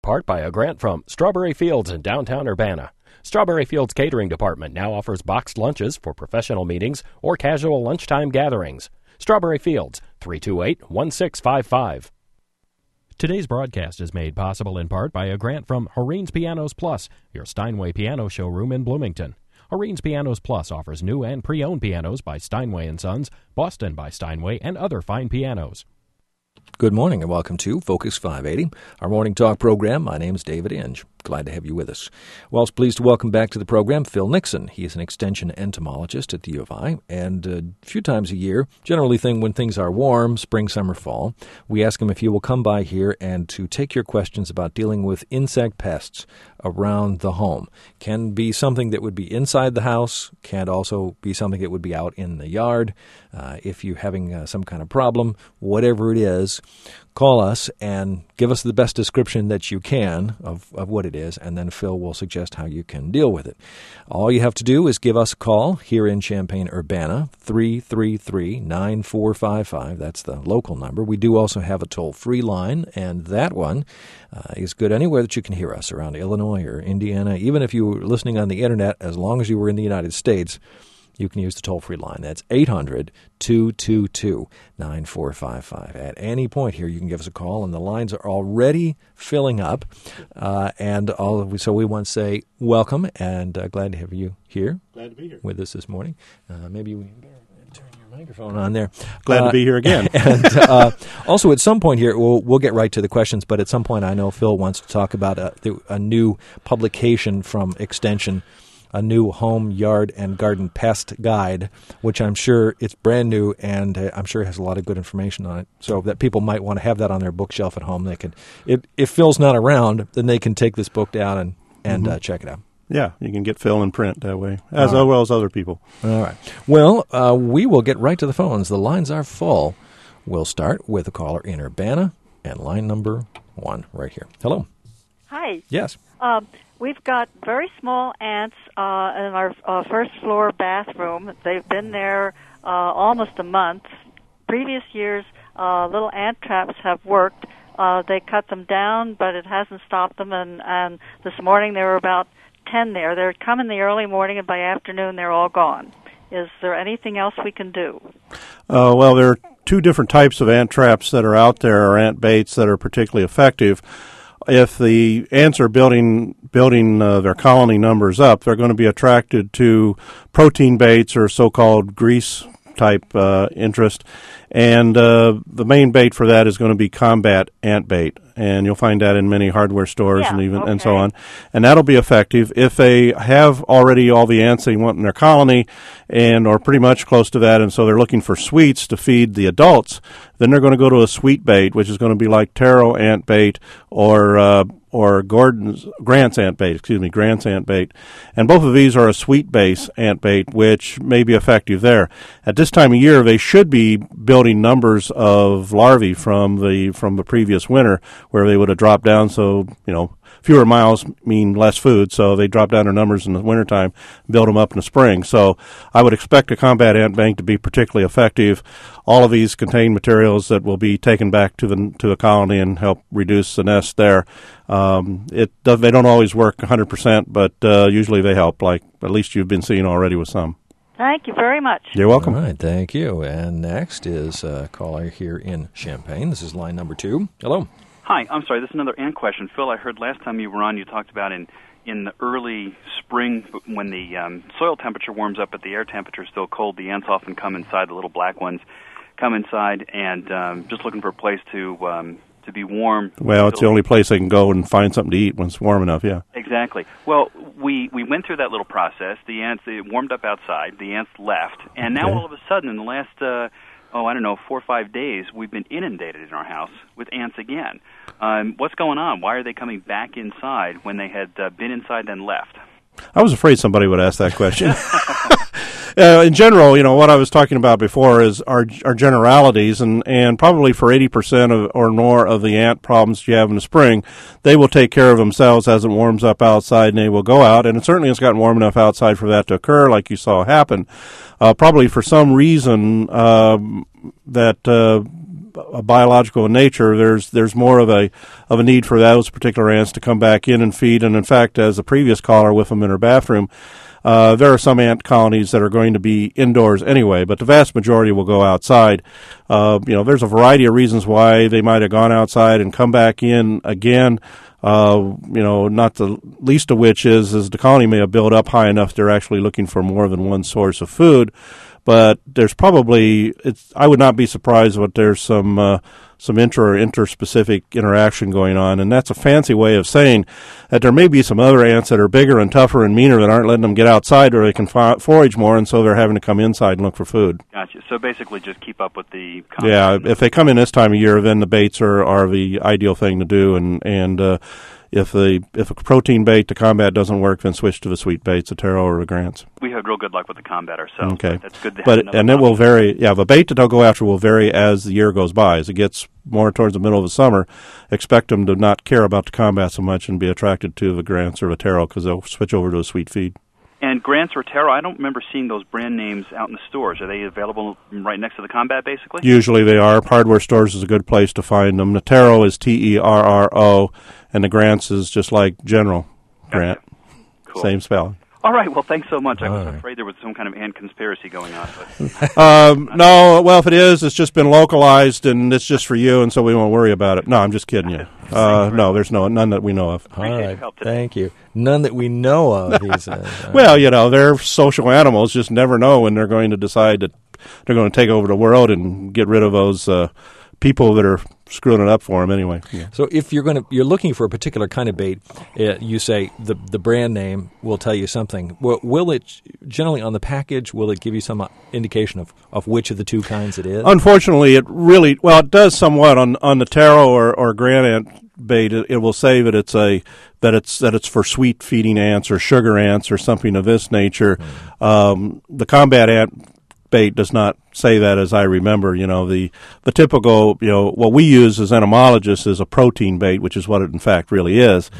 Part by a grant from Strawberry Fields in downtown Urbana. Strawberry Fields Catering Department now offers boxed lunches for professional meetings or casual lunchtime gatherings. Strawberry Fields, 328-1655. Today's broadcast is made possible in part by a grant from Horine's Pianos Plus, your Steinway piano showroom in Bloomington. Horine's Pianos Plus offers new and pre-owned pianos by Steinway & Sons, Boston by Steinway, and other fine pianos. Good morning and welcome to Focus 580, our morning talk program. My name is David Inge. Glad to have you with us. Well, I was pleased to welcome back to the program Phil Nixon. He is an extension entomologist at the U of I, and a few times a year, generally when things are warm, spring, summer, fall, we ask him if he will come by here and to take your questions about dealing with insect pests around the home. Can be something that would be inside the house, can also be something that would be out in the yard. If you're having some kind of problem, whatever it is, call us and give us the best description that you can of what it is, and then Phil will suggest how you can deal with it. All you have to do is give us a call here in Champaign-Urbana, 333-9455. That's the local number. We do also have a toll-free line, and that one is good anywhere that you can hear us, around Illinois or Indiana. Even if you were listening on the Internet, as long as you were in the United States, you can use the toll-free line. That's 800-222-9455. At any point here, you can give us a call, and the lines are already filling up. So we want to say welcome, and glad to have you here. Glad to be here with us this morning. Maybe we can turn your microphone on there. Glad to be here again. And also, at some point here, we'll get right to the questions, but at some point I know Phil wants to talk about a new publication from Extension, a new home, yard, and garden pest guide, which I'm sure it's brand new, and I'm sure it has a lot of good information on it, so that people might want to have that on their bookshelf at home. They can, if Phil's not around, then they can take this book down and check it out. Yeah, you can get Phil in print that way, as well as other people. All right. Well, we will get right to the phones. The lines are full. We'll start with a caller in Urbana, and line number 1 right here. Hello. Hi. Yes. We've got very small ants in our first floor bathroom. They've been there almost a month. Previous years, little ant traps have worked. They cut them down, but it hasn't stopped them. And this morning there were about 10 there. They come in the early morning, and by afternoon they're all gone. Is there anything else we can do? Well, there are two different types of ant traps that are out there, or ant baits that are particularly effective. If the ants are building their colony numbers up, they're going to be attracted to protein baits or so-called grease-type interest. And the main bait for that is going to be combat ant bait. And you'll find that in many hardware stores and so on. And that'll be effective. If they have already all the ants they want in their colony or pretty much close to that, and so they're looking for sweets to feed the adults, then they're going to go to a sweet bait, which is going to be like taro ant bait or Grant's ant bait. And both of these are a sweet base ant bait, which may be effective there. At this time of year, they should be building numbers of larvae from the previous winter, where they would have dropped down. So, fewer miles mean less food, so they drop down their numbers in the wintertime, build them up in the spring. So I would expect a combat ant bank to be particularly effective. All of these contain materials that will be taken back to the colony and help reduce the nest there. They don't always work 100%, but usually they help, like at least you've been seeing already with some. Thank you very much. You're welcome. All right, thank you. And next is a caller here in Champaign. This is line number 2. Hello. Hi, I'm sorry, this is another ant question. Phil, I heard last time you were on, you talked about in the early spring when the soil temperature warms up but the air temperature is still cold, the ants often come inside, the little black ones come inside and just looking for a place to be warm. Well, it's the only place they can go and find something to eat when it's warm enough, yeah. Exactly. Well, we went through that little process. The ants, they warmed up outside, the ants left, and now all of a sudden in the last 4 or 5 days, we've been inundated in our house with ants again. What's going on? Why are they coming back inside when they had been inside then left? I was afraid somebody would ask that question. In general, what I was talking about before is our generalities, and probably for 80% or more of the ant problems you have in the spring, they will take care of themselves as it warms up outside, and they will go out. And it certainly has gotten warm enough outside for that to occur, like you saw happen. Probably for some reason that biological in nature, there's more of a need for those particular ants to come back in and feed. And in fact, as the previous caller with them in her bathroom, there are some ant colonies that are going to be indoors anyway, but the vast majority will go outside. There's a variety of reasons why they might have gone outside and come back in again. Not the least of which is the colony may have built up high enough they're actually looking for more than one source of food. But there's probably, I would not be surprised if there's some interspecific interaction going on, and that's a fancy way of saying that there may be some other ants that are bigger and tougher and meaner that aren't letting them get outside where they can forage more, and so they're having to come inside and look for food. Gotcha. So basically just keep up with the... Yeah, if they come in this time of year, then the baits are the ideal thing to do, and if a protein bait to combat doesn't work, then switch to the sweet baits, the taro or the grants. We had real good luck with the combat ourselves. Okay. That's good to have. And it will vary. Yeah, the bait that they'll go after will vary as the year goes by. As it gets more towards the middle of the summer, expect them to not care about the combat so much and be attracted to the grants or the taro because they'll switch over to a sweet feed. And grants or taro, I don't remember seeing those brand names out in the stores. Are they available right next to the combat, basically? Usually they are. Hardware stores is a good place to find them. The taro is Terro, and the grants is just like general grant. Cool. Same spelling. All right. Well, thanks so much. I was afraid there was some kind of ant conspiracy going on. But no, well, if it is, it's just been localized, and it's just for you, and so we won't worry about it. No, I'm just kidding you. No, there's none that we know of. All right. Thank you. None that we know of, he says. Well, they're social animals. Just never know when they're going to decide that they're going to take over the world and get rid of those people that are screwing it up for them anyway. Yeah. So if you're looking for a particular kind of bait, you say the brand name will tell you something. Will it generally on the package? Will it give you some indication of which of the two kinds it is? Unfortunately, it does somewhat on the taro or grant ant bait. It will say that it's for sweet feeding ants or sugar ants or something of this nature. The combat ant bait does not say that, as I remember. The typical, what we use as entomologists is a protein bait, which is what it in fact really is.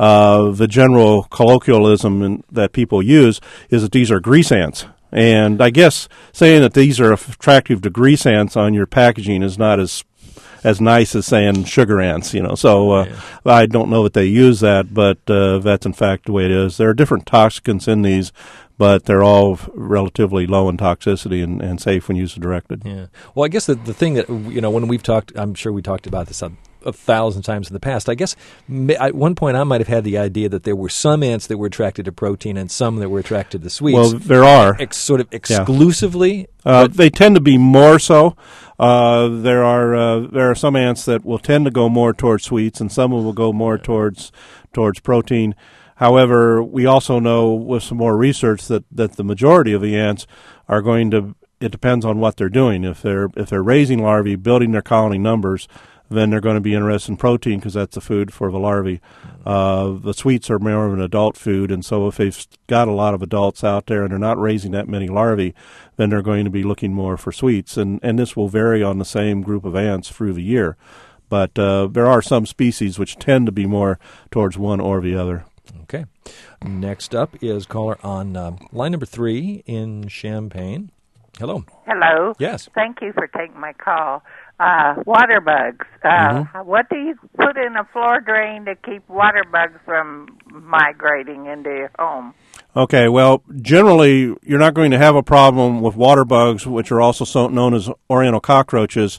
The general colloquialism that people use is that these are grease ants. And I guess saying that these are attractive to grease ants on your packaging is not as nice as saying sugar ants, So I don't know that they use that, but that's in fact the way it is. There are different toxicants in these, but they're all relatively low in toxicity and safe when used as directed. Yeah. Well, I guess the thing that, when we've talked, I'm sure we talked about this 1,000 times in the past. I guess at one point I might have had the idea that there were some ants that were attracted to protein and some that were attracted to sweets. Well, there are. Sort of exclusively? They tend to be more so. There are some ants that will tend to go more towards sweets, and some will go more towards protein. However, we also know with some more research that the majority of the ants are going to. It depends on what they're doing. If they're raising larvae, building their colony numbers, then they're going to be interested in protein because that's the food for the larvae. The sweets are more of an adult food, and so if they've got a lot of adults out there and they're not raising that many larvae, then they're going to be looking more for sweets. And this will vary on the same group of ants through the year. But there are some species which tend to be more towards one or the other. Okay. Next up is caller on line number 3 in Champaign. Hello. Hello. Yes. Thank you for taking my call. Water bugs. What do you put in a floor drain to keep water bugs from migrating into your home? Okay, well, generally, you're not going to have a problem with water bugs, which are also known as oriental cockroaches,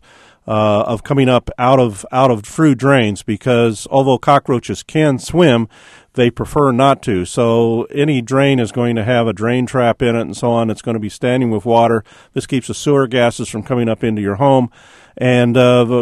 of coming up out of through drains, because although cockroaches can swim, they prefer not to. So any drain is going to have a drain trap in it and so on. It's going to be standing with water. This keeps the sewer gases from coming up into your home. And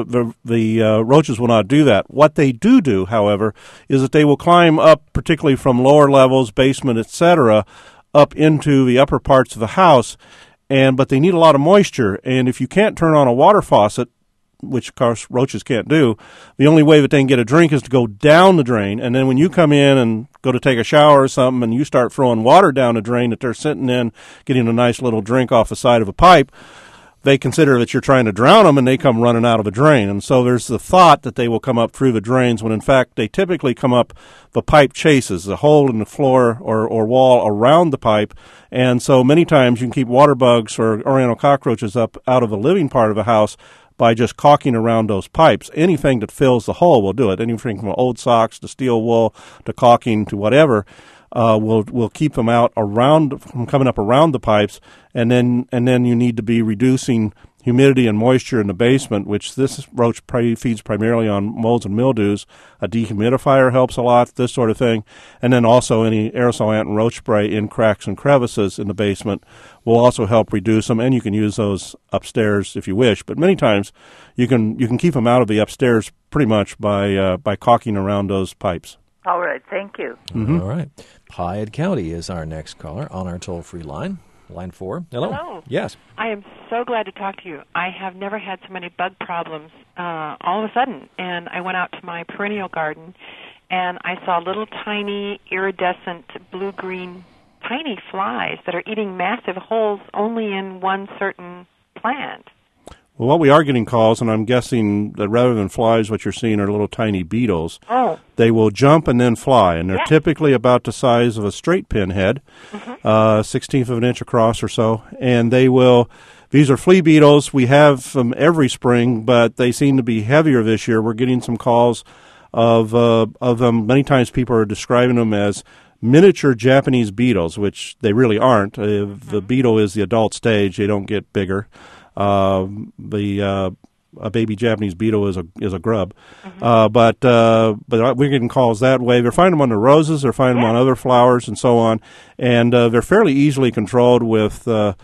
the roaches will not do that. What they do, however, is that they will climb up, particularly from lower levels, basement, etc., up into the upper parts of the house. But they need a lot of moisture. And if you can't turn on a water faucet, which, of course, roaches can't do, the only way that they can get a drink is to go down the drain. And then when you come in and go to take a shower or something and you start throwing water down the drain that they're sitting in, getting a nice little drink off the side of a pipe, they consider that you're trying to drown them, and they come running out of a drain. And so there's the thought that they will come up through the drains, when in fact they typically come up the pipe chases, the hole in the floor or wall around the pipe. And so many times you can keep water bugs or oriental cockroaches up out of the living part of a house by just caulking around those pipes. Anything that fills the hole will do it. Anything from old socks to steel wool to caulking to whatever will keep them out from coming up around the pipes. And then you need to be reducing humidity and moisture in the basement, which this roach feeds primarily on molds and mildews. A dehumidifier helps a lot, this sort of thing. And then also any aerosol ant and roach spray in cracks and crevices in the basement will also help reduce them, and you can use those upstairs if you wish. But many times you can keep them out of the upstairs pretty much by caulking around those pipes. All right, thank you. Mm-hmm. All right. Hyde County is our next caller on our toll-free line. Line 4. Hello. Hello. Yes. I am so glad to talk to you. I have never had so many bug problems all of a sudden. And I went out to my perennial garden, and I saw little tiny iridescent blue-green tiny flies that are eating massive holes only in one certain plant. Well, what we are getting calls, and I'm guessing that rather than flies, what you're seeing are little tiny beetles. Oh. They will jump and then fly, and they're typically about the size of a straight pinhead, 16th of an inch across or so. And these are flea beetles. We have them every spring, but they seem to be heavier this year. We're getting some calls of them. Many times people are describing them as miniature Japanese beetles, which they really aren't. The beetle is the adult stage. They don't get bigger. A baby Japanese beetle is a grub, but we're getting calls that way. They're finding them on the roses, they're finding them on other flowers, and so on, and they're fairly easily controlled with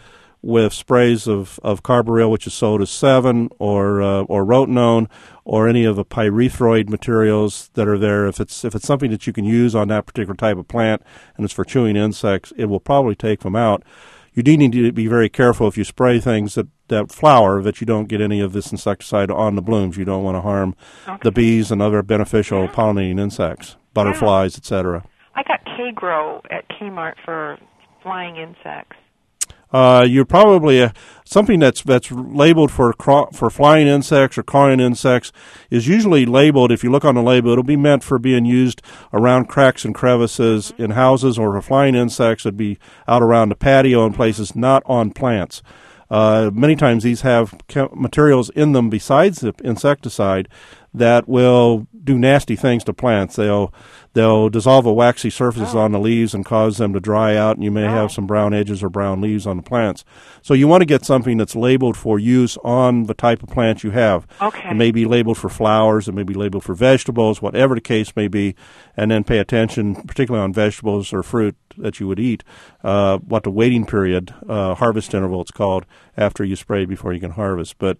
sprays of carbaryl, which is sold as 7, or rotenone, or any of the pyrethroid materials that are there. If it's something that you can use on that particular type of plant and it's for chewing insects, it will probably take them out. You do need to be very careful if you spray things that flower, that you don't get any of this insecticide on the blooms. You don't want to harm the bees and other beneficial pollinating insects, butterflies, etc. I got K-Grow at Kmart for flying insects. You're probably something that's labeled for flying insects or crawling insects is usually labeled. If you look on the label, it'll be meant for being used around cracks and crevices in houses, or for flying insects would be out around the patio and places, not on plants. Many times these have materials in them besides the insecticide that will do nasty things to plants. They'll dissolve the waxy surfaces on the leaves and cause them to dry out, and you may have some brown edges or brown leaves on the plants. So you want to get something that's labeled for use on the type of plant you have. Okay. It may be labeled for flowers, it may be labeled for vegetables, whatever the case may be, and then pay attention, particularly on vegetables or fruit that you would eat, what the waiting period, harvest interval it's called, after you spray before you can harvest. But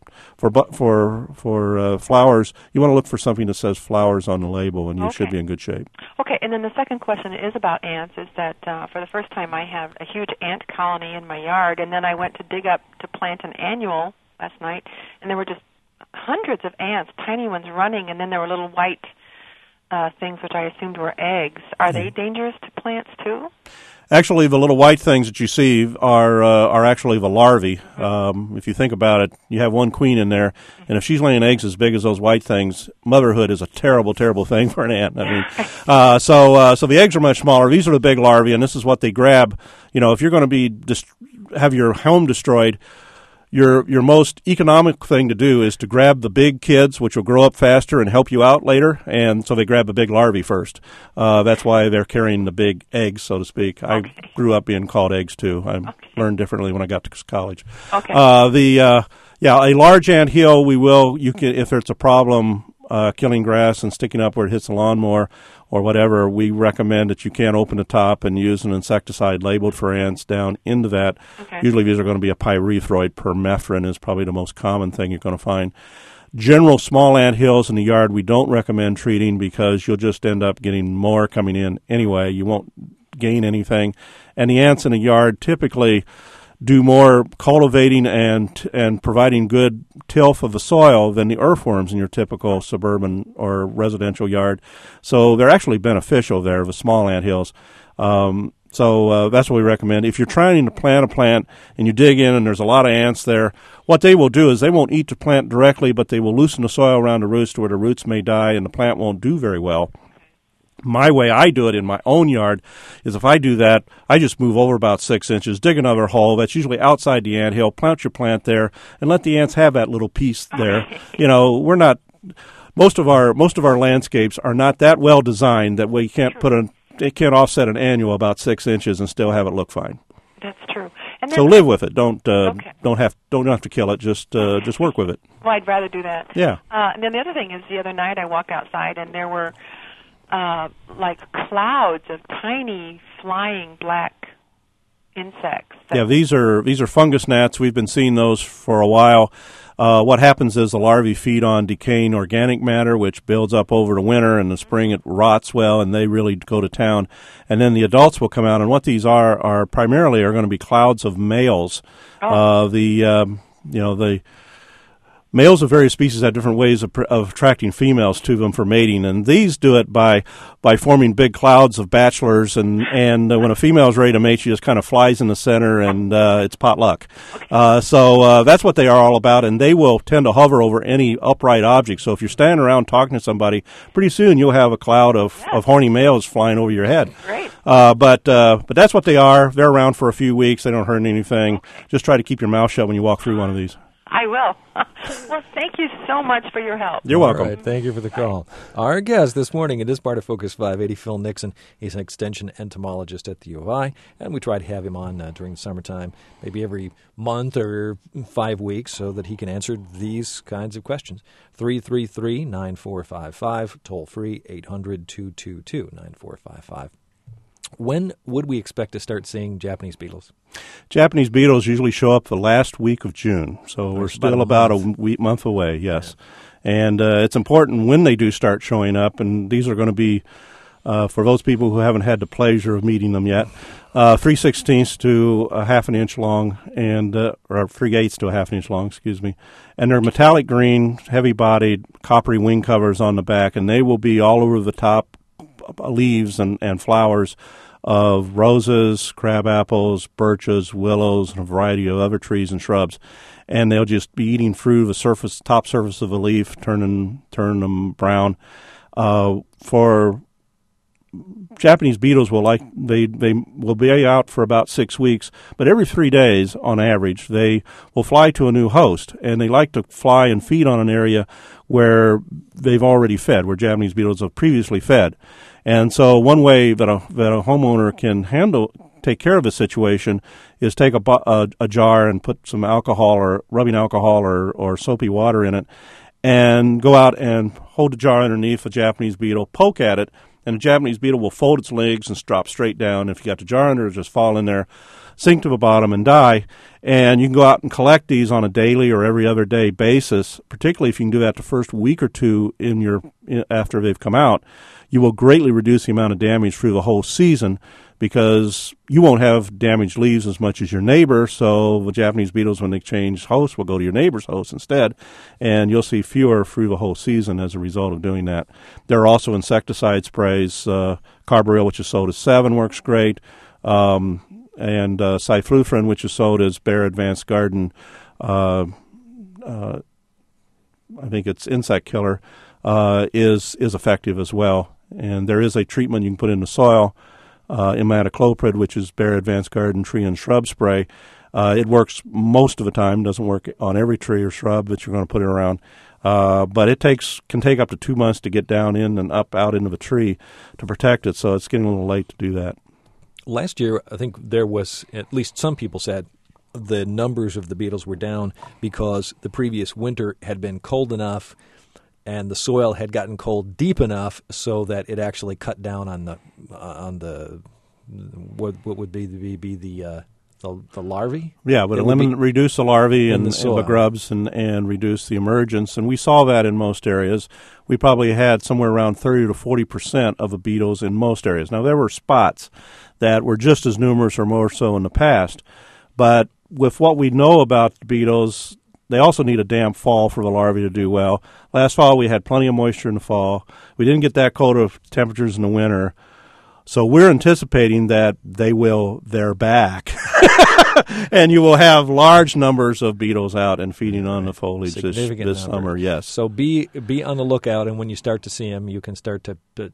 for flowers, you want to look for something that says flowers on the label, and you should be in good shape. Okay, and then the second question is about ants, is that for the first time I have a huge ant colony in my yard, and then I went to dig up to plant an annual last night, and there were just hundreds of ants, tiny ones running, and then there were little white things which I assumed were eggs. Are they dangerous to plants too? Actually, the little white things that you see are actually the larvae. If you think about it, you have one queen in there, and if she's laying eggs as big as those white things, motherhood is a terrible, terrible thing for an ant. I mean, so the eggs are much smaller. These are the big larvae, and this is what they grab. You know, if you're going to have your home destroyed, your most economic thing to do is to grab the big kids, which will grow up faster and help you out later, and so they grab the big larvae first. That's why they're carrying the big eggs, so to speak. I grew up being called eggs, too. I learned differently when I got to college. Okay. A large ant hill, you can, if it's a problem killing grass and sticking up where it hits the lawnmower or whatever, we recommend that you can't open the top and use an insecticide labeled for ants down into that. Okay. Usually these are going to be a pyrethroid. Permethrin is probably the most common thing you're going to find. General small ant hills in the yard we don't recommend treating because you'll just end up getting more coming in anyway. You won't gain anything. And the ants in a yard typically do more cultivating and providing good tilth of the soil than the earthworms in your typical suburban or residential yard. So they're actually beneficial there, the small ant hills. So that's what we recommend. If you're trying to plant a plant and you dig in and there's a lot of ants there, what they will do is they won't eat the plant directly, but they will loosen the soil around the roots to where the roots may die and the plant won't do very well. My way I do it in my own yard is if I do that, I just move over about 6 inches, dig another hole that's usually outside the anthill, plant your plant there, and let the ants have that little piece there. We're not most of our landscapes are not that well designed that we can't it can't offset an annual about 6 inches and still have it look fine. That's true. And then, so live with it. Don't have to kill it. Just work with it. Well, I'd rather do that. Yeah. And then the other thing is, the other night I walked outside and there were like clouds of tiny flying black insects. Yeah, these are fungus gnats. We've been seeing those for a while. What happens is the larvae feed on decaying organic matter, which builds up over the winter. In the spring, it rots well, and they really go to town. And then the adults will come out, and what these are primarily going to be clouds of males. The males of various species have different ways of attracting females to them for mating, and these do it by forming big clouds of bachelors, and when a female is ready to mate, she just kind of flies in the center, and it's potluck. So that's what they are all about, and they will tend to hover over any upright object. So if you're standing around talking to somebody, pretty soon you'll have a cloud of horny males flying over your head. Great. But that's what they are. They're around for a few weeks. They don't hurt anything. Just try to keep your mouth shut when you walk through one of these. I will. Well, thank you so much for your help. You're welcome. All right, thank you for the call. Our guest this morning in this part of Focus 580, Phil Nixon. He's an extension entomologist at the U of I, and we try to have him on during the summertime, maybe every month or 5 weeks, so that he can answer these kinds of questions. 333-9455, toll free, 800-222-9455. When would we expect to start seeing Japanese beetles? Japanese beetles usually show up the last week of June, so we're still about a month away, yes. Yeah. And it's important when they do start showing up, and these are going to be, for those people who haven't had the pleasure of meeting them yet, 3/16 to a half an inch long, and or 3/8 to a half an inch long, excuse me. And they're metallic green, heavy-bodied, coppery wing covers on the back, and they will be all over the top leaves and flowers of roses, crab apples, birches, willows, and a variety of other trees and shrubs. And they'll just be eating through the top surface of a leaf, turn them brown. For Japanese beetles, they will be out for about 6 weeks, but every 3 days, on average, they will fly to a new host, and they like to fly and feed on an area where they've already fed, where Japanese beetles have previously fed. And so one way that a homeowner can take care of the situation is take a jar and put some alcohol or rubbing alcohol or soapy water in it, and go out and hold the jar underneath a Japanese beetle, poke at it, and the Japanese beetle will fold its legs and drop straight down. If you got the jar under, it'll just fall in there, sink to the bottom, and die. And you can go out and collect these on a daily or every other day basis, particularly if you can do that the first week or two after they've come out. You will greatly reduce the amount of damage through the whole season, because you won't have damaged leaves as much as your neighbor, so the Japanese beetles, when they change hosts, will go to your neighbor's host instead, and you'll see fewer through the whole season as a result of doing that. There are also insecticide sprays. Carbaryl, which is sold as 7, works great, and cyflufrin, which is sold as Bayer Advanced Garden, I think it's insect killer, is effective as well. And there is a treatment you can put in the soil, imidacloprid, which is Bayer Advanced Garden tree and shrub spray. It works most of the time. Doesn't work on every tree or shrub that you're going to put it around. But it can take up to 2 months to get down in and out into the tree to protect it. So it's getting a little late to do that. Last year, I think there was, at least some people said, the numbers of the beetles were down because the previous winter had been cold enough and the soil had gotten cold deep enough so that it actually cut down on the what would be the larvae. Yeah, but reduce the larvae and the grubs and reduce the emergence. And we saw that in most areas. We probably had somewhere around 30 to 40% of the beetles in most areas. Now, there were spots that were just as numerous or more so in the past. But with what we know about the beetles, they also need a damp fall for the larvae to do well. Last fall, we had plenty of moisture in the fall. We didn't get that cold of temperatures in the winter. So we're anticipating that they're back. And you will have large numbers of beetles out and feeding on the foliage this summer, yes. So be on the lookout, and when you start to see them, you can start to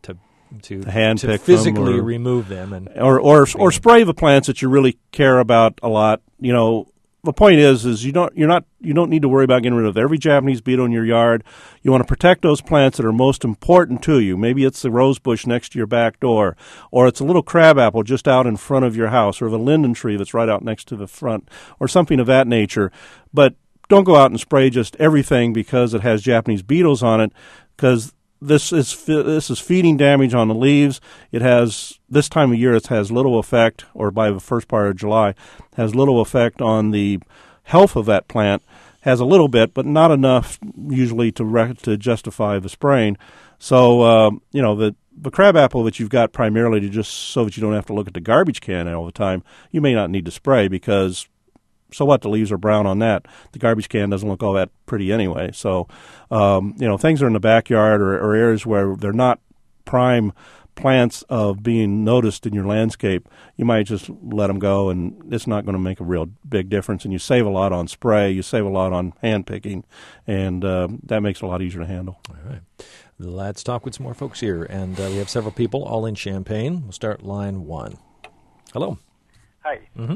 to hand pick physically them remove them, and or spray the plants that you really care about a lot. The point is you don't need to worry about getting rid of every Japanese beetle in your yard. You want to protect those plants that are most important to you. Maybe it's the rose bush next to your back door, or it's a little crabapple just out in front of your house, or the linden tree that's right out next to the front, or something of that nature. But don't go out and spray just everything because it has Japanese beetles on it, because this is feeding damage on the leaves. It has, this time of year, it has little effect, or by the first part of July, has little effect on the health of that plant. Has a little bit, but not enough usually to justify the spraying. So, the crabapple that you've got primarily to just so that you don't have to look at the garbage can all the time, you may not need to spray because so what? The leaves are brown on that. The garbage can doesn't look all that pretty anyway. So, things are in the backyard or areas where they're not prime plants of being noticed in your landscape. You might just let them go, and it's not going to make a real big difference. And you save a lot on spray. You save a lot on hand picking, and that makes it a lot easier to handle. All right. Let's talk with some more folks here. And we have several people all in Champaign. We'll start line 1. Hello. Hi. Mm-hmm.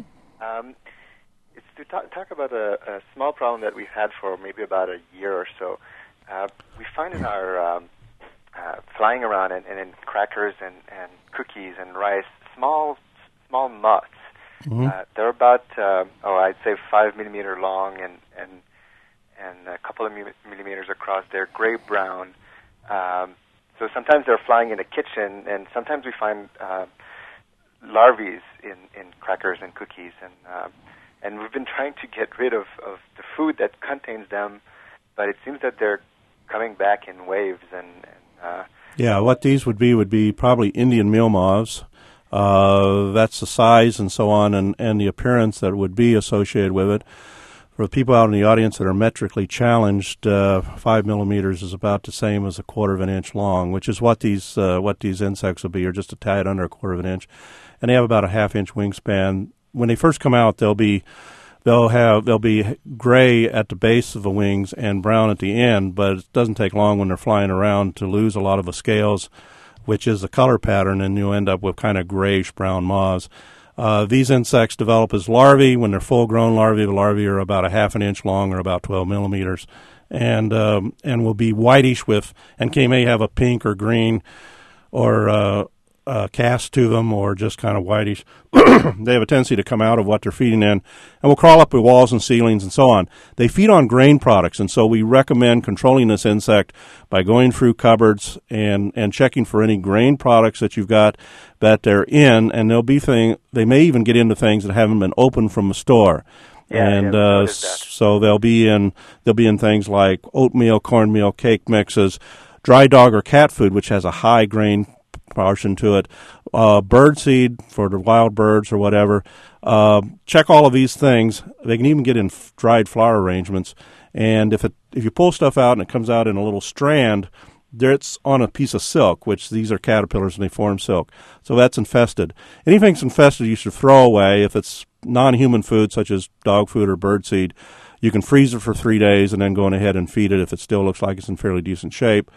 It's to talk about a small problem that we've had for maybe about a year or so. We find in our flying around and in crackers and cookies and rice, small moths. Mm-hmm. They're about, I'd say 5 millimeter long and a couple of millimeters across. They're gray-brown. So sometimes they're flying in the kitchen, and sometimes we find larvae in crackers and cookies. And we've been trying to get rid of the food that contains them, but it seems that they're coming back in waves. What these would be probably Indian meal moths. That's the size and so on, and the appearance that would be associated with it. For the people out in the audience that are metrically challenged, 5 millimeters is about the same as a quarter of an inch long, which is what these insects will be, or just a tad under a quarter of an inch, and they have about a half-inch wingspan. When they first come out, they'll be gray at the base of the wings and brown at the end, but it doesn't take long when they're flying around to lose a lot of the scales, which is the color pattern, and you end up with kind of grayish-brown moths. These insects develop as larvae. When they're full-grown larvae, the larvae are about a half an inch long, or about 12 millimeters, and will be whitish and may have a pink or green or cast to them, or just kind of whitish. They have a tendency to come out of what they're feeding in, and will crawl up the walls and ceilings and so on. They feed on grain products, and so we recommend controlling this insect by going through cupboards and checking for any grain products that you've got that they're in, and they may even get into things that haven't been opened from the store. So they'll be in things like oatmeal, cornmeal, cake mixes, dry dog or cat food, which has a high grain portion to it, bird seed for the wild birds or whatever. Check all of these things. They can even get in dried flower arrangements. And if you pull stuff out and it comes out in a little strand, it's on a piece of silk, which these are caterpillars and they form silk. So that's infested. Anything that's infested you should throw away. If it's non-human food, such as dog food or bird seed, you can freeze it for 3 days and then go on ahead and feed it if it still looks like it's in fairly decent shape.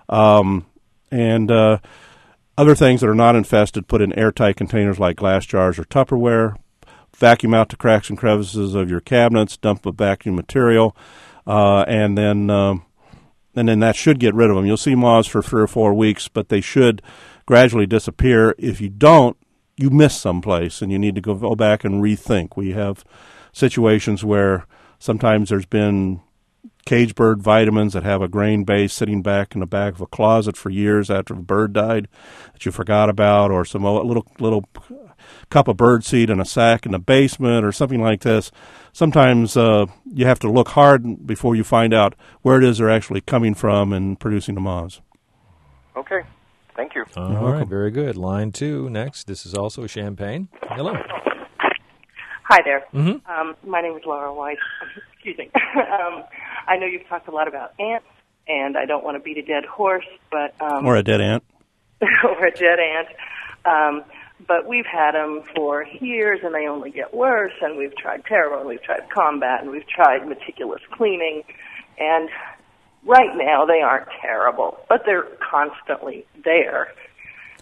Other things that are not infested, put in airtight containers like glass jars or Tupperware. Vacuum out the cracks and crevices of your cabinets. Dump the vacuum material, and then that should get rid of them. You'll see moths for 3 or 4 weeks, but they should gradually disappear. If you don't, you miss someplace, and you need to go back and rethink. We have situations where sometimes there's been cage bird vitamins that have a grain base sitting back in the back of a closet for years after the bird died that you forgot about, or some little cup of bird seed in a sack in the basement or something like this. Sometimes you have to look hard before you find out where it is they're actually coming from and producing the moths. Okay. Thank you. All right. Very good. Line 2 next. This is also Champaign. Hello. Hi there. Mm-hmm. My name is Laura White. Excuse me. I know you've talked a lot about ants, and I don't want to beat a dead horse, but or a dead ant. or a dead ant. But we've had them for years, and they only get worse. And we've tried Terra, and we've tried Combat, and we've tried meticulous cleaning. And right now, they aren't terrible, but they're constantly there.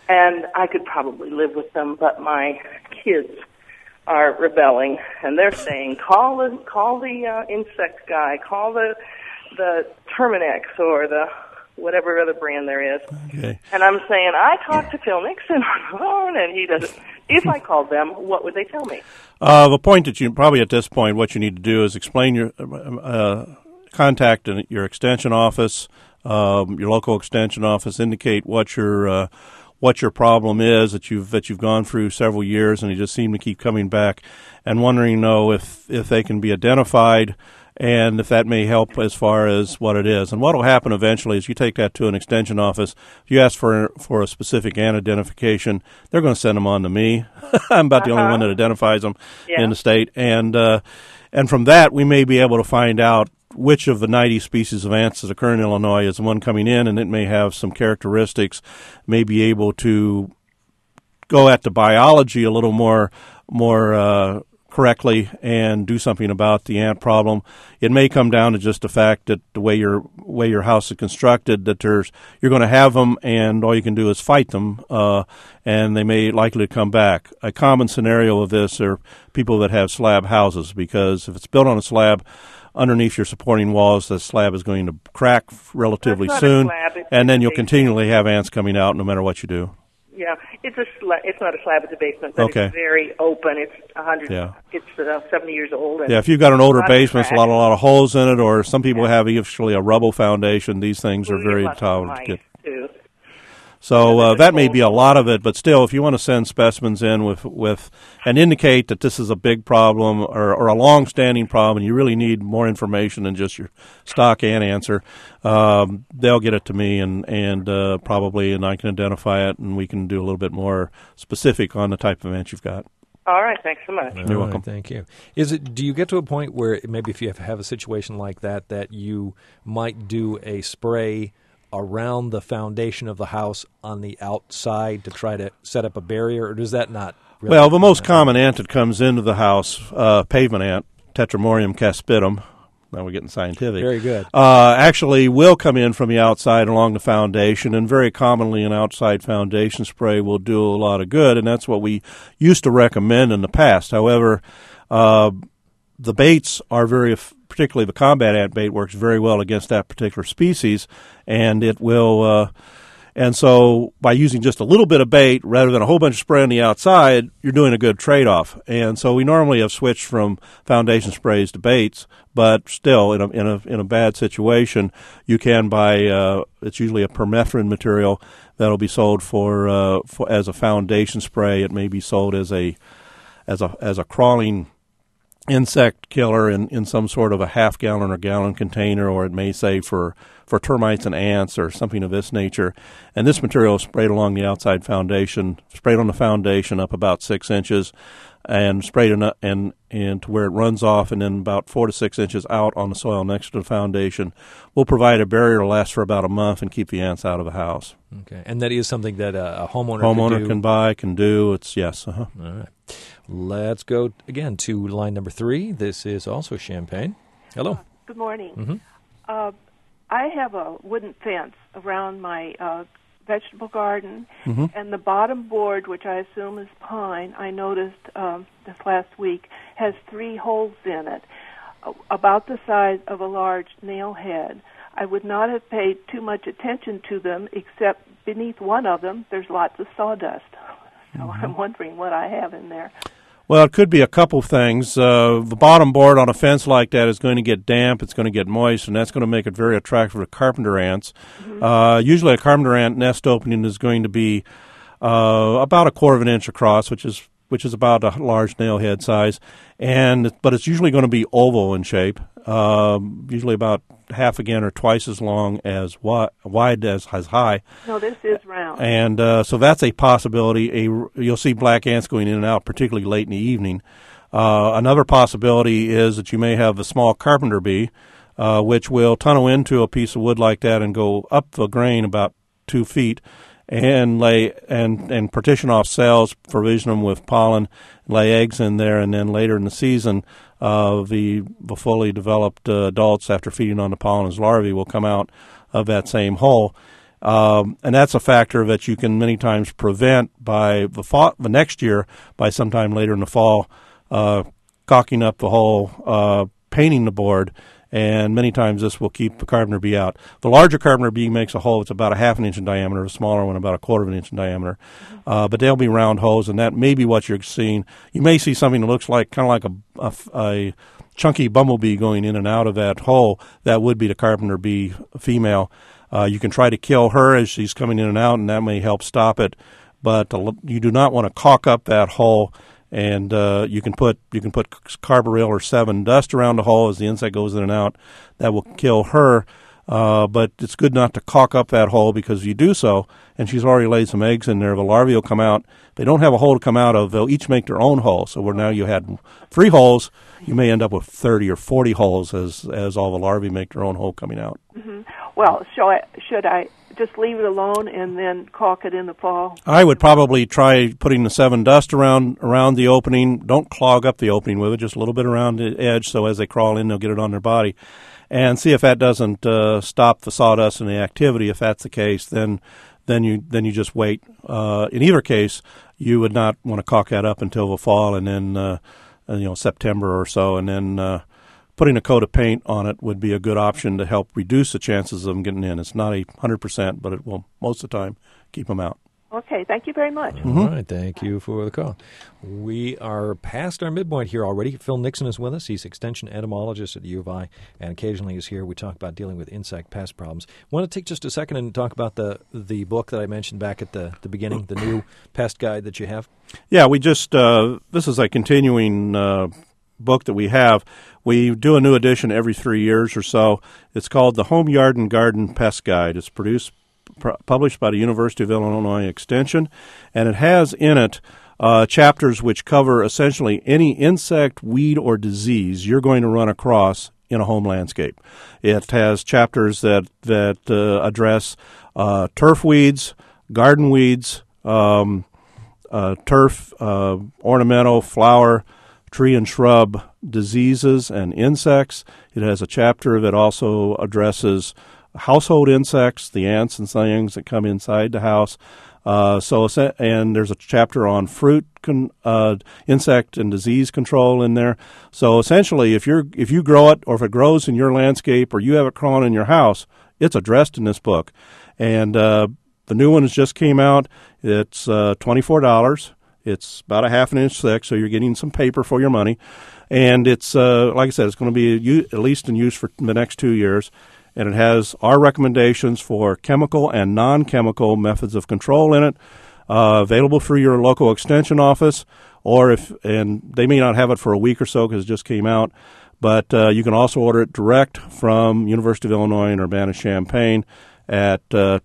and I could probably live with them, but my kids are rebelling, and they're saying, call the insect guy, call the Terminex or the whatever other brand there is. Okay. And I'm saying, I talked to Phil Nixon on the phone, and he doesn't. If I called them, what would they tell me? The point that you probably at this point, what you need to do is explain your contact your extension office, your local extension office, indicate what your problem is that you've gone through several years, and you just seem to keep coming back and wondering, if they can be identified and if that may help as far as what it is. And what will happen eventually is you take that to an extension office. If you ask for a specific ant identification, they're going to send them on to me. I'm about the only one that identifies them in the state. And from that, we may be able to find out which of the 90 species of ants that occur in Illinois is the one coming in, and it may have some characteristics, may be able to go at the biology a little more correctly and do something about the ant problem. It may come down to just the fact that the way your house is constructed, that you're going to have them, and all you can do is fight them, and they may likely come back. A common scenario of this are people that have slab houses, because if it's built on a slab, underneath your supporting walls, the slab is going to crack relatively soon, and then you'll continually have ants coming out no matter what you do. Yeah, it's not a slab; it's a basement, but it's very open. It's 100. Yeah. It's 70 years old. And if you've got an older basement, a lot of holes in it, or some people have actually a rubble foundation. These things are very tolerant. So that may be a lot of it, but still, if you want to send specimens in with and indicate that this is a big problem or a long-standing problem, and you really need more information than just your stock ant answer, they'll get it to me and probably, and I can identify it, and we can do a little bit more specific on the type of ant you've got. All right, thanks so much. You're welcome. Thank you. Do you get to a point where maybe if you have a situation like that you might do a spray around the foundation of the house on the outside to try to set up a barrier, or does that not really? Well, the most common ant that comes into the house, pavement ant, Tetramorium caspidum, now we're getting scientific. Very good. Actually will come in from the outside along the foundation, and very commonly an outside foundation spray will do a lot of good, and that's what we used to recommend in the past. However, the baits are particularly the combat ant bait works very well against that particular species, and it will. And so, by using just a little bit of bait rather than a whole bunch of spray on the outside, you're doing a good trade-off. And so, we normally have switched from foundation sprays to baits, but still, in a bad situation, you can buy. It's usually a permethrin material that'll be sold for as a foundation spray. It may be sold as a crawling insect killer in some sort of a half-gallon or gallon container, or it may say for termites and ants or something of this nature. And this material is sprayed along the outside foundation, sprayed on the foundation up about 6 inches, and sprayed and to where it runs off, and then about 4 to 6 inches out on the soil next to the foundation. We'll provide a barrier to last for about a month and keep the ants out of the house. Okay, and that is something that a homeowner can do. It's yes. All right. Let's go again to line number 3. This is also Champaign. Hello. Good morning. Mm-hmm. I have a wooden fence around my vegetable garden, mm-hmm. and the bottom board, which I assume is pine, I noticed this last week, has 3 holes in it, about the size of a large nail head. I would not have paid too much attention to them, except beneath one of them, there's lots of sawdust. So mm-hmm. I'm wondering what I have in there. Well, it could be a couple things. The bottom board on a fence like that is going to get damp, it's going to get moist, and that's going to make it very attractive to carpenter ants. Mm-hmm. Usually a carpenter ant nest opening is going to be about 1/4 of an inch across, which is about a large nail head size, but it's usually going to be oval in shape, usually about half again or twice as long as wide as high. No, this is round. And so that's a possibility. You'll see black ants going in and out, particularly late in the evening. Another possibility is that you may have a small carpenter bee, which will tunnel into a piece of wood like that and go up the grain about 2 feet, and lay and partition off cells, provision them with pollen, lay eggs in there, and then later in the season, the fully developed adults, after feeding on the pollen as larvae, will come out of that same hole. And that's a factor that you can many times prevent by the next year, by sometime later in the fall, caulking up the hole, painting the board, and many times this will keep the carpenter bee out. The larger carpenter bee makes a hole that's about a half an inch in diameter, the smaller one about a quarter of an inch in diameter. But they'll be round holes, and that may be what you're seeing. You may see something that looks like kind of like a chunky bumblebee going in and out of that hole. That would be the carpenter bee female. You can try to kill her as she's coming in and out, and that may help stop it. But you do not want to caulk up that hole. And you can put carbaryl or 7 dust around the hole as the insect goes in and out. That will kill her. But it's good not to caulk up that hole, because if you do so, and she's already laid some eggs in there, the larvae will come out. If they don't have a hole to come out of, they'll each make their own hole. So where now you had 3 holes, you may end up with 30 or 40 holes as all the larvae make their own hole coming out. Mm-hmm. Well, should I just leave it alone and then caulk it in the fall? I would probably try putting the 7 dust around the opening. Don't clog up the opening with it, just a little bit around the edge, so as they crawl in, they'll get it on their body. And see if that doesn't stop the sawdust and the activity. If that's the case, then you just wait. In either case, you would not want to caulk that up until the fall, and then September or so, and then putting a coat of paint on it would be a good option to help reduce the chances of them getting in. It's not 100%, but it will most of the time keep them out. Okay, thank you very much. Mm-hmm. All right, thank you for the call. We are past our midpoint here already. Phil Nixon is with us. He's extension entomologist at the U of I, and occasionally is here. We talk about dealing with insect pest problems. I want to take just a second and talk about the book that I mentioned back at the beginning, the new pest guide that you have. Yeah, we just this is a continuing book that we have. We do a new edition every 3 years or so. It's called the Home Yard and Garden Pest Guide. It's published by the University of Illinois Extension, and it has in it chapters which cover essentially any insect, weed, or disease you're going to run across in a home landscape. It has chapters that address turf weeds, garden weeds, turf, ornamental, flower, tree and shrub diseases and insects. It has a chapter that also addresses household insects, the ants and things that come inside the house. And there's a chapter on fruit insect and disease control in there. So essentially, if you grow it, or if it grows in your landscape, or you have it crawling in your house, it's addressed in this book. And the new one just came out. It's $24. It's about a half an inch thick, so you're getting some paper for your money. And it's, like I said, it's going to be at least in use for the next 2 years. And it has our recommendations for chemical and non-chemical methods of control in it, available through your local extension office, and they may not have it for a week or so because it just came out, but you can also order it direct from University of Illinois in Urbana-Champaign at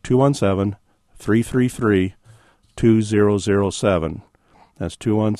217-333-2007. That's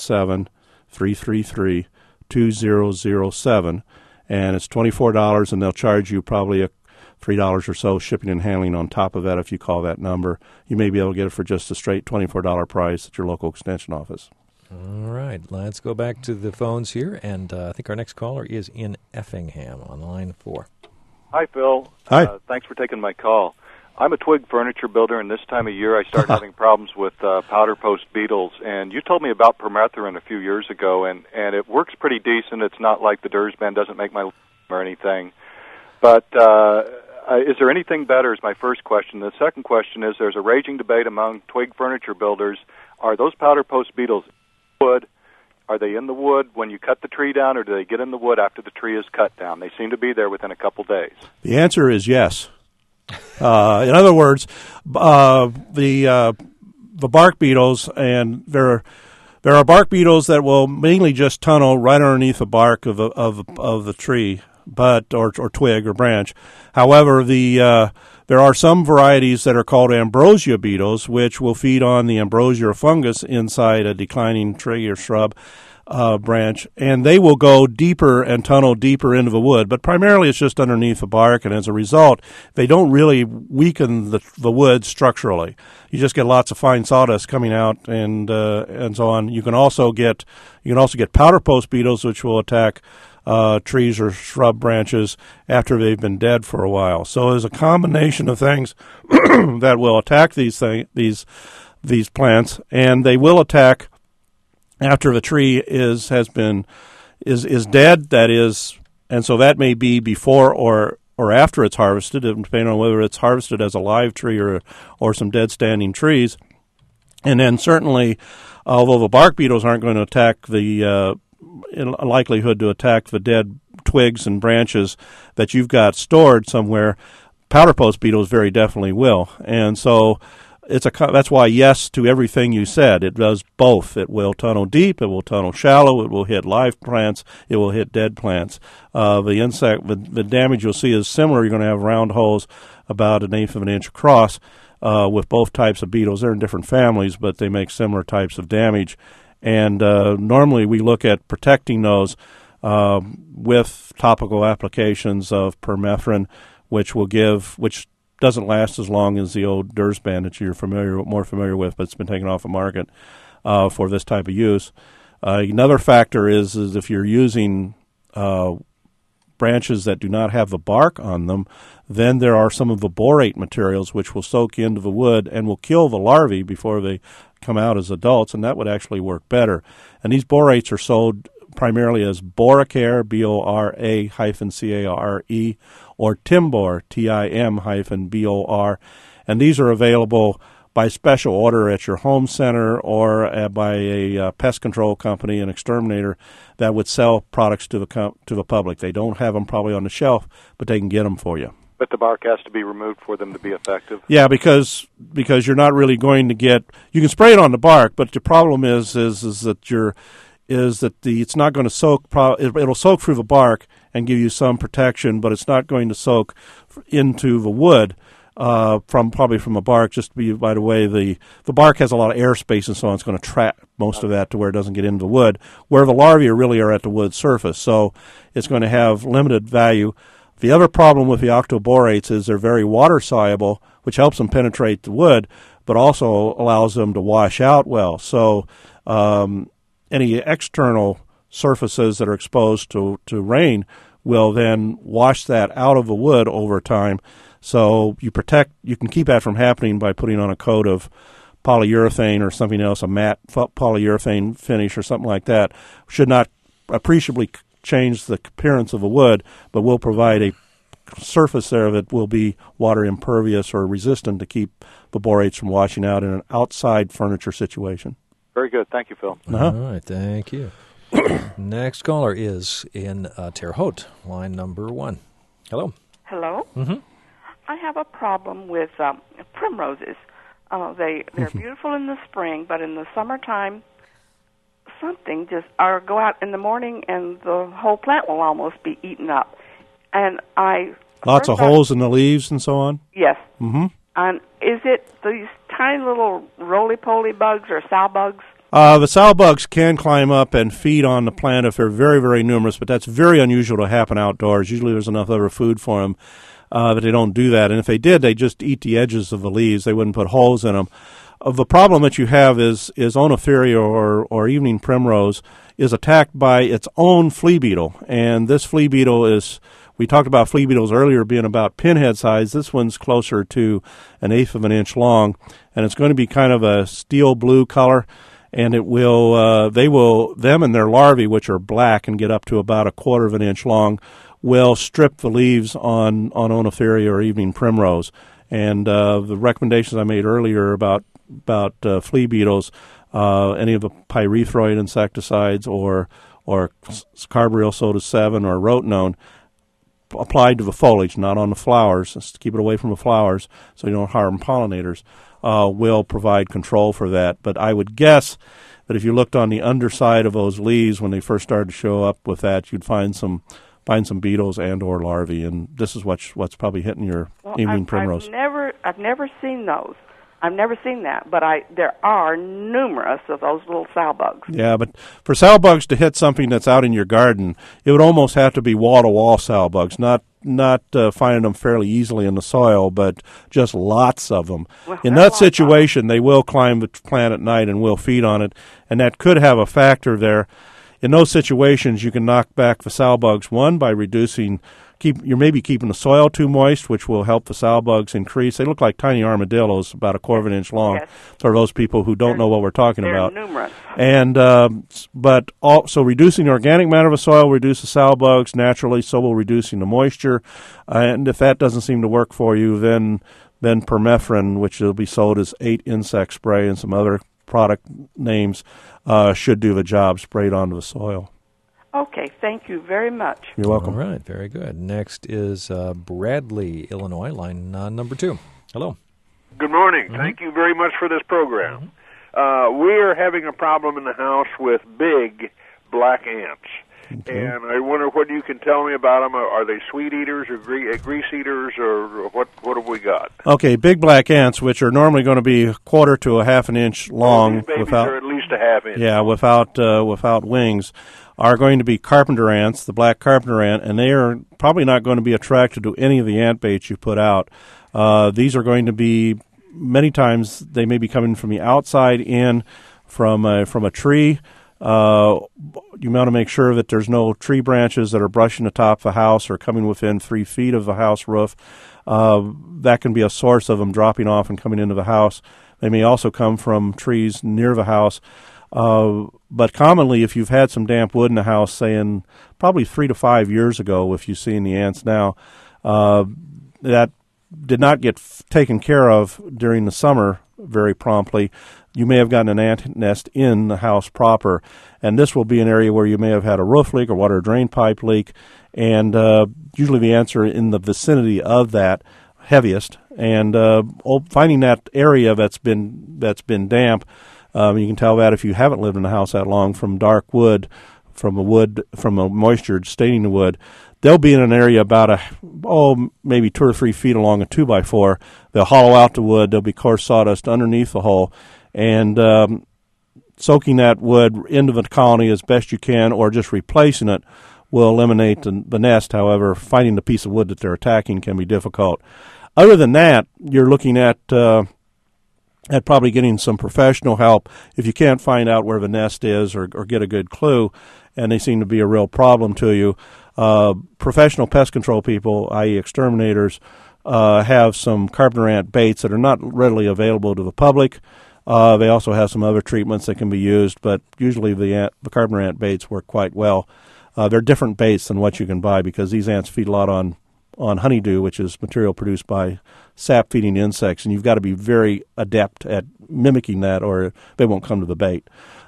217-333-2007, and it's $24, and they'll charge you probably $3 or so shipping and handling on top of that if you call that number. You may be able to get it for just a straight $24 price at your local extension office. All right, let's go back to the phones here, and I think our next caller is in Effingham on line 4. Hi, Phil. Hi. Thanks for taking my call. I'm a twig furniture builder, and this time of year I start having problems with powder post beetles. And you told me about permethrin a few years ago, and it works pretty decent. It's not like the Dursban doesn't make my or anything. But is there anything better is my first question. The second question is there's a raging debate among twig furniture builders. Are those powder post beetles in the wood? Are they in the wood when you cut the tree down, or do they get in the wood after the tree is cut down? They seem to be there within a couple days. The answer is yes. In other words, the bark beetles, and there are bark beetles that will mainly just tunnel right underneath the bark of the tree, or twig or branch. However, there are some varieties that are called ambrosia beetles, which will feed on the ambrosia fungus inside a declining tree or shrub branch, and they will go deeper and tunnel deeper into the wood, but primarily it's just underneath the bark, and as a result, they don't really weaken the wood structurally. You just get lots of fine sawdust coming out and so on. You can also get powder post beetles, which will attack trees or shrub branches after they've been dead for a while. So there's a combination of things that will attack these plants, and they will attack after the tree is dead. That is, and so that may be before or after it's harvested, depending on whether it's harvested as a live tree or some dead standing trees. And then certainly, although the bark beetles aren't going to attack the likelihood to attack the dead twigs and branches that you've got stored somewhere, powder post beetles very definitely will. And so that's why yes to everything you said. It does both. It will tunnel deep, it will tunnel shallow, it will hit live plants, it will hit dead plants. The damage you'll see is similar. You're going to have round holes about 1/8 of an inch across with both types of beetles. They're in different families, but they make similar types of damage. And normally we look at protecting those with topical applications of permethrin, which doesn't last as long as the old Dursban that you're more familiar with, but it's been taken off the market for this type of use. Another factor is if you're using branches that do not have the bark on them, then there are some of the borate materials which will soak into the wood and will kill the larvae before they come out as adults, and that would actually work better. And these borates are sold primarily as Boracare, BORA-CARE, or Timbor, TIM-BOR, and these are available by special order at your home center or by a pest control company, an exterminator that would sell products to the public. They don't have them probably on the shelf, but they can get them for you. But the bark has to be removed for them to be effective? Yeah, because you're not really going to get... You can spray it on the bark, but the problem is that it's not going to soak. It'll soak through the bark and give you some protection, but it's not going to soak into the wood from the bark. Just to be, by the way, the bark has a lot of air space and so on. It's going to trap most of that to where it doesn't get into the wood, where the larvae really are at the wood surface. So it's going to have limited value. The other problem with the octoborates is they're very water soluble, which helps them penetrate the wood, but also allows them to wash out well. So any external surfaces that are exposed to rain will then wash that out of the wood over time. So you can keep that from happening by putting on a coat of polyurethane or something else, a matte polyurethane finish or something like that. Should not appreciably change the appearance of the wood, but will provide a surface there that will be water impervious or resistant to keep the borates from washing out in an outside furniture situation. Very good. Thank you, Phil. All right. Thank you. Next caller is in Terre Haute, line number 1. Hello. Hello. Mm-hmm. I have a problem with primroses. They're beautiful in the spring, but in the summertime, go out in the morning and the whole plant will almost be eaten up. And lots of holes in the leaves and so on? Yes. Mm-hmm. And is it these tiny little roly-poly bugs or sow bugs? The sow bugs can climb up and feed on the plant if they're very, very numerous, but that's very unusual to happen outdoors. Usually there's enough other food for them that they don't do that. And if they did, they just eat the edges of the leaves. They wouldn't put holes in them. The problem that you have is Oenotheria or evening primrose is attacked by its own flea beetle. And this flea beetle we talked about flea beetles earlier being about pinhead size. This one's closer to 1/8 of an inch long, and it's going to be kind of a steel blue color. And them and their larvae, which are black and get up to about 1/4 of an inch long, will strip the leaves on Oenotheria or evening primrose. And the recommendations I made earlier about flea beetles, any of the pyrethroid insecticides or carbaryl soda 7 or rotenone, applied to the foliage, not on the flowers, just to keep it away from the flowers so you don't harm pollinators, will provide control for that. But I would guess that if you looked on the underside of those leaves when they first started to show up with that, you'd find some beetles and or larvae, and this is what's probably hitting your evening primrose. I've never seen those. I've never seen that, but there are numerous of those little sow bugs. Yeah, but for sow bugs to hit something that's out in your garden, it would almost have to be wall-to-wall sow bugs, not finding them fairly easily in the soil, but just lots of them. Well, in that situation, they will climb the plant at night and will feed on it, and that could have a factor there. in those situations, you can knock back the sow bugs, one, by reducing, you're maybe keeping the soil too moist, which will help the sow bugs increase. They look like tiny armadillos, about a quarter of an inch long. Yes. For those people who don't know what we're talking about. They're numerous. And but also reducing the organic matter of the soil reduces sow bugs naturally, so will reducing the moisture. And if that doesn't seem to work for you, then permethrin, which will be sold as 8 insect spray and some other product names, should do the job sprayed onto the soil. Okay, thank you very much. You're welcome. All right, very good. Next is Bradley, Illinois, line number 2. Hello. Good morning. Thank you very much for this program. We're having a problem in the house with big black ants. Okay. And I wonder what you can tell me about them. Are they sweet eaters or grease eaters, or what have we got? Okay, big black ants, which are normally going to be a quarter to a half an inch long. These babies are at least a half inch. Yeah, without wings, are going to be carpenter ants, the black carpenter ant, and they are probably not going to be attracted to any of the ant baits you put out. These are going to be, many times, they may be coming from the outside in, from a tree. You want to make sure that there's no tree branches that are brushing the top of the house or coming within 3 feet of the house roof. That can be a source of them dropping off and coming into the house. They may also come from trees near the house. But commonly, if you've had some damp wood in the house, say in probably 3 to 5 years ago, if you've seen the ants now, that did not get taken care of during the summer very promptly, you may have gotten an ant nest in the house proper. And this will be an area where you may have had a roof leak or water drain pipe leak. And usually the ants are in the vicinity of that heaviest. And finding that area that's been damp, you can tell that if you haven't lived in a house that long from dark wood, from a moisture staining the wood. They'll be in an area about maybe 2 or 3 feet along a 2x4. They'll hollow out the wood. There'll be coarse sawdust underneath the hole, and soaking that wood into the colony as best you can, or just replacing it, will eliminate the nest. However, finding the piece of wood that they're attacking can be difficult. Other than that, you're looking at probably getting some professional help if you can't find out where the nest is or get a good clue, and they seem to be a real problem to you. Professional pest control people, i.e. exterminators, have some carpenter ant baits that are not readily available to the public. They also have some other treatments that can be used, but usually the carpenter ant baits work quite well. They're different baits than what you can buy because these ants feed a lot on honeydew, which is material produced by sap-feeding insects, and you've got to be very adept at mimicking that or they won't come to the bait.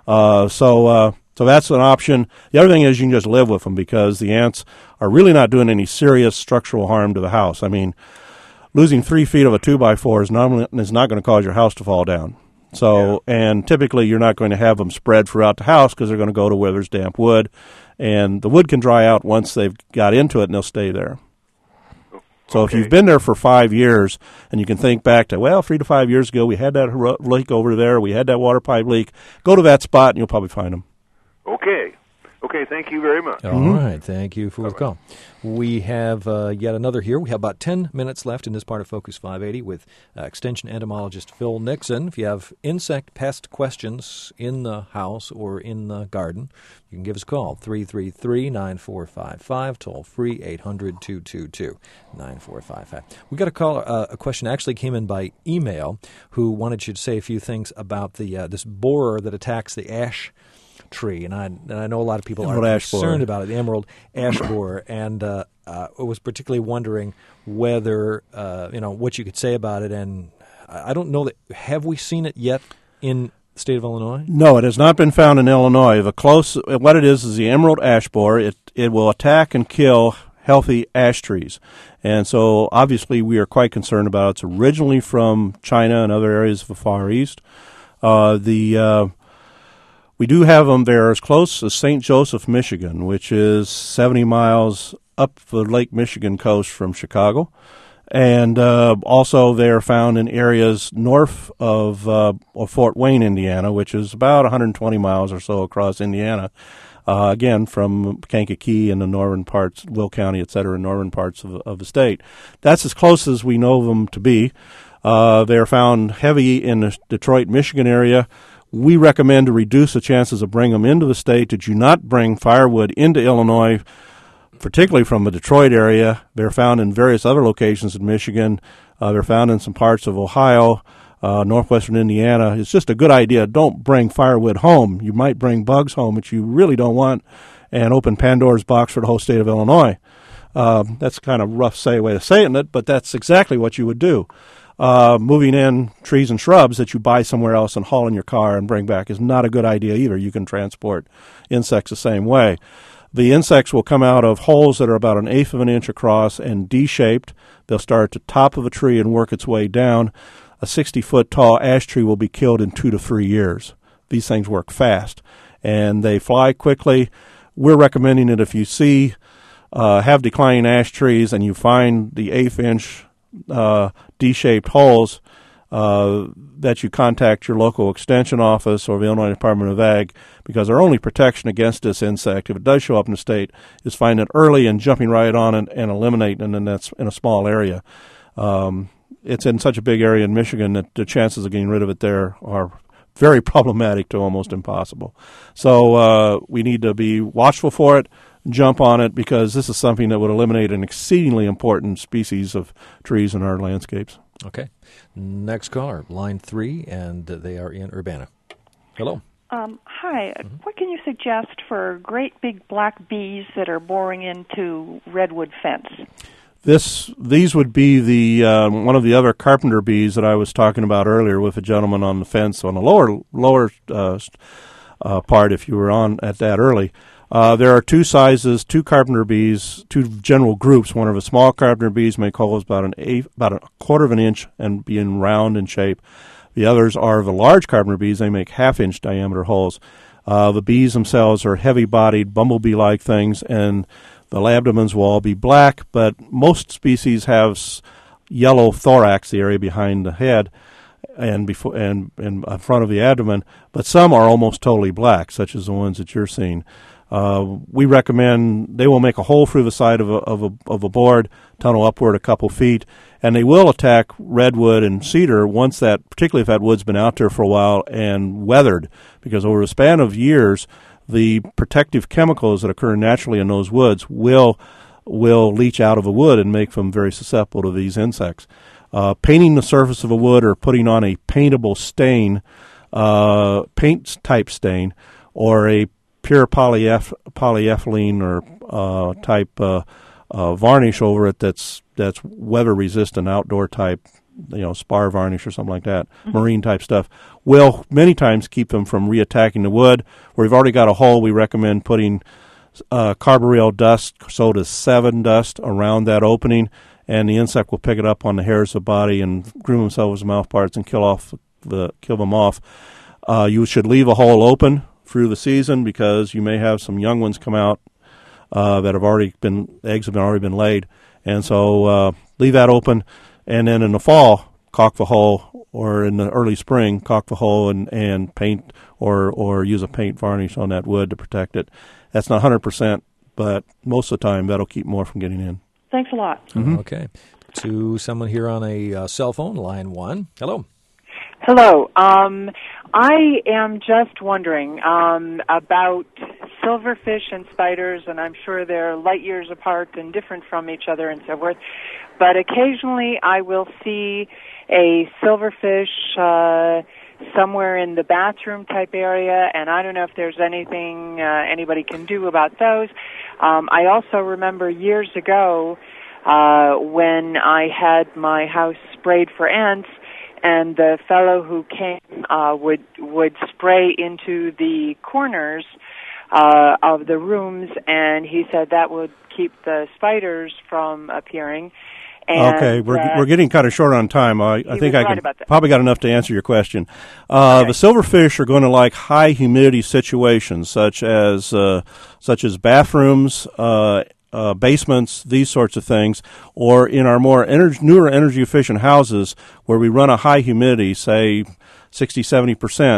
So that's an option. The other thing is you can just live with them because the ants are really not doing any serious structural harm to the house. I mean, losing 3 feet of a 2x4 is not going to cause your house to fall down. So, and typically you're not going to have them spread throughout the house because they're going to go to where there's damp wood, and the wood can dry out once they've got into it and they'll stay there. So if you've been there for 5 years and you can think back to, 3 to 5 years ago we had that leak over there, we had that water pipe leak, go to that spot and you'll probably find them. Okay, thank you very much. All right, thank you for the call. We have yet another here. We have about 10 minutes left in this part of Focus 580 with Extension entomologist Phil Nixon. If you have insect pest questions in the house or in the garden, you can give us a call, 333-9455, toll free, 800-222-9455. We got a question actually came in by email who wanted you to say a few things about the this borer that attacks the ash tree, and I know a lot of people are concerned about it, the emerald ash borer, and I was particularly wondering whether, what you could say about it, and I don't know have we seen it yet in the state of Illinois? No, it has not been found in Illinois. What it is the emerald ash borer. It will attack and kill healthy ash trees, and so obviously we are quite concerned about it. It's originally from China and other areas of the Far East. We do have them there as close as St. Joseph, Michigan, which is 70 miles up the Lake Michigan coast from Chicago. And also they are found in areas north of Fort Wayne, Indiana, which is about 120 miles or so across Indiana. Again, from Kankakee and the northern parts, Will County, et cetera, northern parts of the state. That's as close as we know them to be. They are found heavy in the Detroit, Michigan area, we recommend to reduce the chances of bringing them into the state that you not bring firewood into Illinois, particularly from the Detroit area. They're found in various other locations in Michigan. They're found in some parts of Ohio, northwestern Indiana. It's just a good idea. Don't bring firewood home. You might bring bugs home, which you really don't want, and open Pandora's box for the whole state of Illinois. That's kind of rough way of saying it, but that's exactly what you would do. Moving in trees and shrubs that you buy somewhere else and haul in your car and bring back is not a good idea either. You can transport insects the same way. The insects will come out of holes that are about 1/8 of an inch across and D-shaped. They'll start at the top of a tree and work its way down. A 60-foot tall ash tree will be killed in 2 to 3 years. These things work fast, and they fly quickly. We're recommending that if you see have declining ash trees and you find the 1/8 inch D-shaped holes, that you contact your local extension office or the Illinois Department of Ag, because our only protection against this insect, if it does show up in the state, is finding it early and jumping right on it and eliminating it, and that's in a small area. It's in such a big area in Michigan that the chances of getting rid of it there are very problematic to almost impossible. So we need to be watchful for it, jump on it, because this is something that would eliminate an exceedingly important species of trees in our landscapes. Okay. Next caller, line 3, and they are in Urbana. Hello. Hi. What can you suggest for great big black bees that are boring into redwood fence? These would be the one of the other carpenter bees that I was talking about earlier with a gentleman on the fence on the lower part, if you were on at that early. There are 2 sizes, 2 carpenter bees, 2 general groups. One of the small carpenter bees may holes about a 1/4 of an inch and being round in shape. The others are the large carpenter bees. They make 1/2 inch diameter holes. The bees themselves are heavy-bodied, bumblebee-like things, and the abdomens will all be black, but most species have yellow thorax, the area behind the head, and in front of the abdomen, but some are almost totally black, such as the ones that you're seeing. We recommend they will make a hole through the side of a board, tunnel upward a couple feet, and they will attack redwood and cedar once that, particularly if that wood's been out there for a while and weathered, because over a span of years, the protective chemicals that occur naturally in those woods will leach out of a wood and make them very susceptible to these insects. Painting the surface of a wood or putting on a paintable stain, paint-type stain, or a pure polyethylene or type varnish over it that's weather-resistant, outdoor type, spar varnish or something like that, marine type stuff, will many times keep them from reattacking the wood. Where you've already got a hole, we recommend putting carbaryl dust, soda 7 dust, around that opening, and the insect will pick it up on the hairs of the body and groom themselves with mouth parts and kill them off. You should leave a hole open through the season, because you may have some young ones come out that have already been, eggs have already been laid, and so leave that open, and then in the fall caulk the hole, or in the early spring caulk the hole and paint or use a paint varnish on that wood to protect it. That's not 100%, but most of the time that'll keep more from getting in. Thanks a lot. Mm-hmm. Okay. To someone here on a cell phone, line 1. Hello. Hello. I am just wondering about silverfish and spiders, and I'm sure they're light years apart and different from each other and so forth, but occasionally I will see a silverfish somewhere in the bathroom type area, and I don't know if there's anything anybody can do about those. I also remember years ago when I had my house sprayed for ants, and the fellow who came would spray into the corners of the rooms, and he said that would keep the spiders from appearing. And, okay, we're getting kind of short on time. I think I probably got enough to answer your question. The silverfish are going to like high humidity situations, such as bathrooms, basements, these sorts of things, or in our more newer energy efficient houses where we run a high humidity, say 60-70%.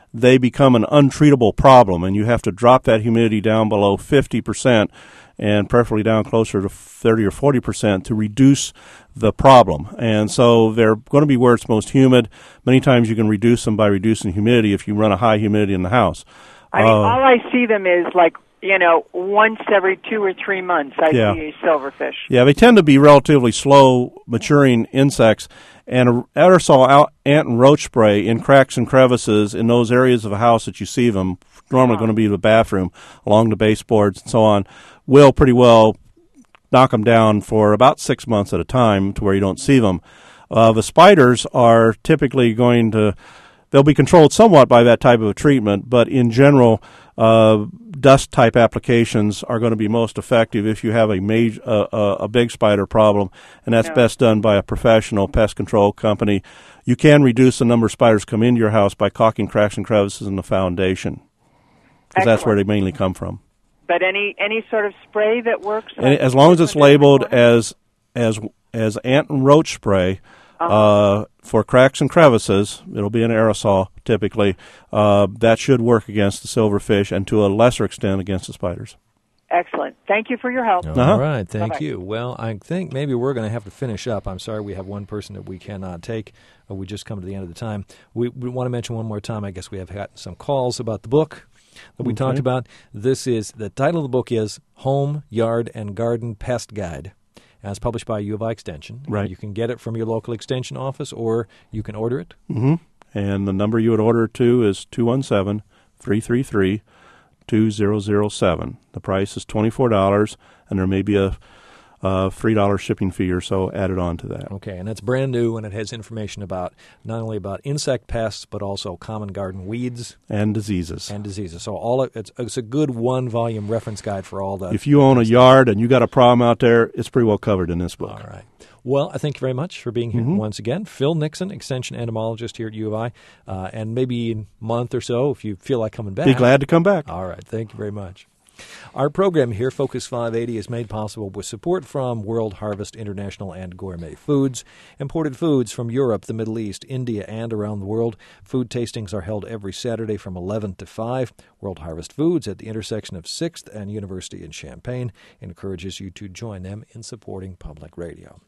they become an untreatable problem, and you have to drop that humidity down below 50%, and preferably down closer to 30 or 40% to reduce the problem. And so they're going to be where it's most humid. Many times you can reduce them by reducing humidity if you run a high humidity in the house. I mean, all I see them is like, once every 2 or 3 months I see silverfish. Yeah, they tend to be relatively slow maturing insects, and aerosol ant and roach spray in cracks and crevices in those areas of a house that you see them, normally going to be the bathroom, along the baseboards and so on, will pretty well knock them down for about 6 months at a time to where you don't see them. The spiders are typically they'll be controlled somewhat by that type of a treatment, but in general, dust-type applications are going to be most effective if you have a big spider problem, and that's best done by a professional pest control company. You can reduce the number of spiders come into your house by caulking cracks and crevices in the foundation, because that's where they mainly come from. But any sort of spray that works? As long as it's labeled as ant and roach spray, for cracks and crevices, it'll be an aerosol typically. That should work against the silverfish and to a lesser extent against the spiders. Excellent. Thank you for your help. All right. Thank you. Well, I think maybe we're going to have to finish up. I'm sorry we have one person that we cannot take. We just come to the end of the time. We want to mention one more time, I guess we have had some calls about the book that we talked about. The title of the book is Home, Yard, and Garden Pest Guide. It's published by U of I Extension. Right. You can get it from your local extension office, or you can order it. Mm-hmm. And the number you would order it to is 217-333-2007. The price is $24, and there may be a $3 shipping fee or so added on to that. Okay, and it's brand new, and it has information about not only about insect pests, but also common garden weeds. And diseases. So it's a good one-volume reference guide for all that. If you own a yard and you got a problem out there, it's pretty well covered in this book. All right. Well, I thank you very much for being here once again. Phil Nixon, Extension Entomologist here at U of I. And maybe in a month or so, if you feel like coming back. Be glad to come back. All right. Thank you very much. Our program here, Focus 580, is made possible with support from World Harvest International and Gourmet Foods. Imported foods from Europe, the Middle East, India, and around the world. Food tastings are held every Saturday from 11 to 5. World Harvest Foods at the intersection of 6th and University in Champaign encourages you to join them in supporting public radio.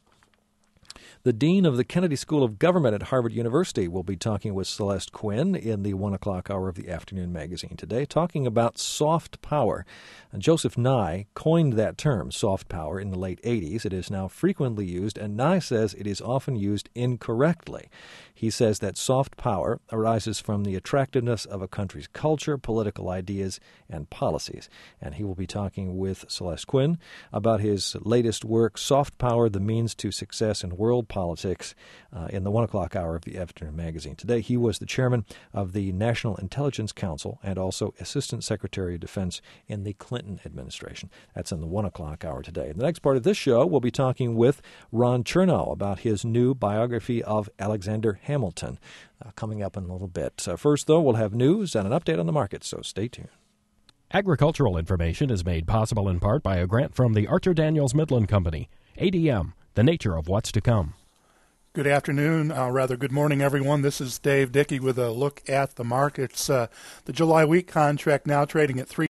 The Dean of the Kennedy School of Government at Harvard University will be talking with Celeste Quinn in the 1 o'clock hour of the afternoon magazine today, talking about soft power. Joseph Nye coined that term, soft power, in the late 80s. It is now frequently used, and Nye says it is often used incorrectly. He says that soft power arises from the attractiveness of a country's culture, political ideas, and policies. And he will be talking with Celeste Quinn about his latest work, Soft Power, The Means to Success in World Politics, in the 1 o'clock hour of the afternoon magazine. Today, he was the chairman of the National Intelligence Council and also Assistant Secretary of Defense in the Clinton administration. That's in the 1 o'clock hour today. In the next part of this show, we'll be talking with Ron Chernow about his new biography of Alexander Hamilton, coming up in a little bit. First, though, we'll have news and an update on the market, so stay tuned. Agricultural information is made possible in part by a grant from the Archer Daniels Midland Company. ADM, the nature of what's to come. Good afternoon, rather good morning, everyone. This is Dave Dickey with a look at the markets. The July wheat contract now trading at